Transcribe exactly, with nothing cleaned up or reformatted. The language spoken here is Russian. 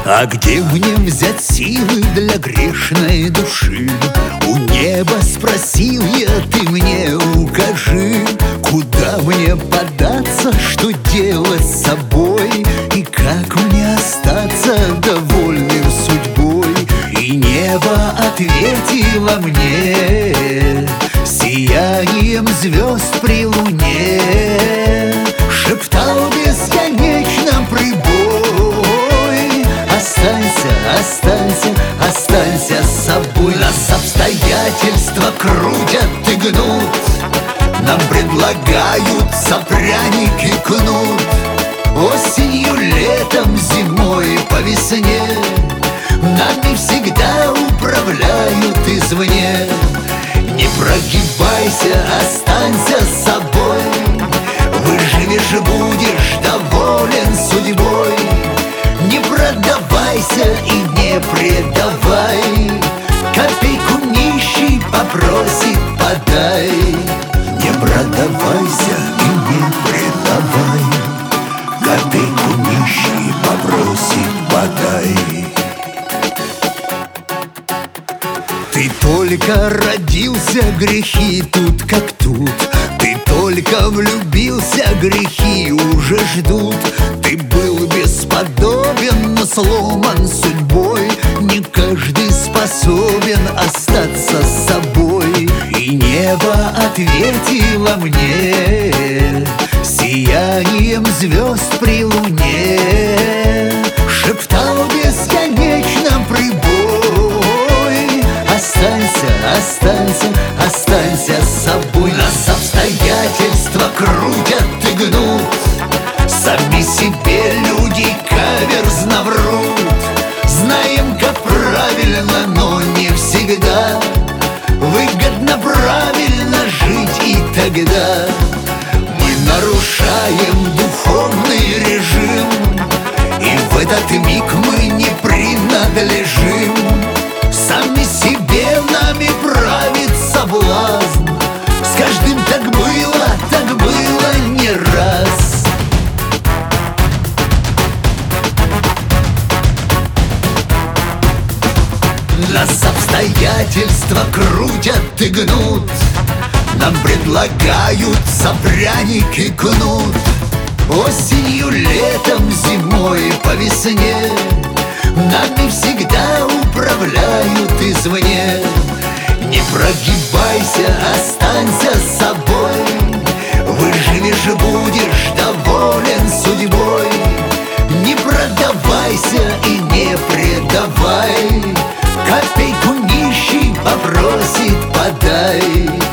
А где мне взять силы для грешной души? У неба спросил я, ты мне укажи. Куда мне податься, что делать с собой? И как мне остаться довольным судьбой? И небо ответило мне сиянием звезд при луне. Шептал бесконечно прибой: останься, останься, останься с собой. Нас обстоятельства крутят и гнут, нам предлагаются пряники, кнут. Осенью, летом, зимой, по весне нами всегда управляют извне. Не прогибайся, останься с собой. Выживешь, будешь доволен судьбой. Не продавайся и не предавай. Копейку нищий попросит, подай. Не продавайся и не предавай. Копейку нищий попросит, подай. Ты только родился, грехи тут как тут. Ты только влюбился, грехи уже ждут. Ты был бесподобен, но сломан судьбой. Не каждый способен остаться с собой. И небо ответило мне сиянием звезд при луне. Шептал бесконечно прибой: останься, останься, останься с собой. Нас обстоятельства крутят и гнут, сами себе люди каверзно врут. Знаем, как правильно, но не всегда выгодно правильно жить. И тогда мы нарушаем духовный режим, и в этот миг мы не принадлежим. Сами себе нами правит соблазн. С каждым так было, так было не раз. Нас обстоятельства крутят и гнут, нам предлагаются пряники, кнут. Осенью, летом, зимой, по весне нами всегда управляют извне. Не прогибайся, останься с собой. Выживешь, будешь доволен судьбой. Не продавайся и не предавай. Копейку нищий попросит, подай.